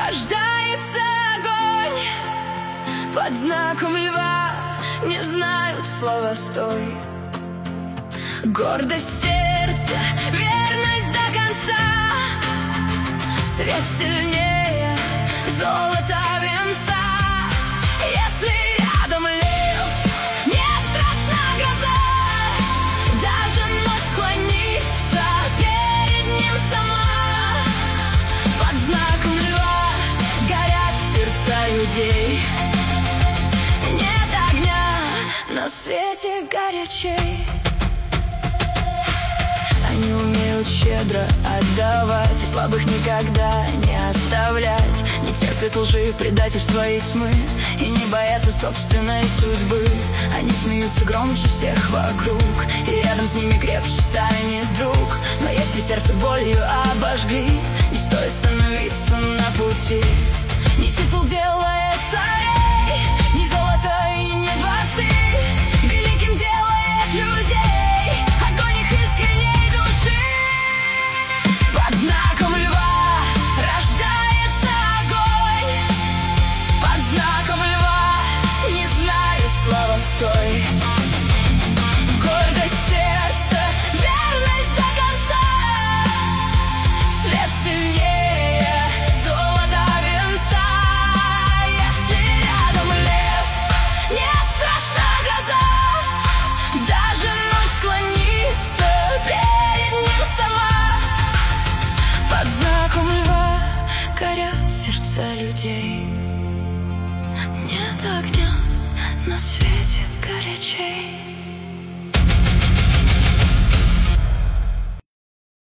рождается огонь. Под знаком льва не знают слова «стой». Гордость сердца, верность до конца. Свет сильнее золота венца. Если рядом лев, не страшна гроза. Даже ночь склонится перед ним сама. Под знаком льва горят сердца людей. Нет огня на свете горячей. Они умеют щедро отдавать и слабых никогда не оставлять. Не терпят лжи, предательства и тьмы, и не боятся собственной судьбы. Они смеются громче всех вокруг, и рядом с ними крепче станет друг. Но если сердце болью обожгли, не стоит становиться на пути. Не титул делает царей, не золото и не дворцы. Великим делает людей огонь их искренней души. Под знаком льва рождается огонь. Под знаком льва не знают слова «стой». Гордость сердца, верность до конца. Свет сильнее золота венца. Если рядом лев, не страшна гроза. Даже ночь склонится перед ним сама. Под знаком льва горят сердца людей. Нет огня на свете горячей.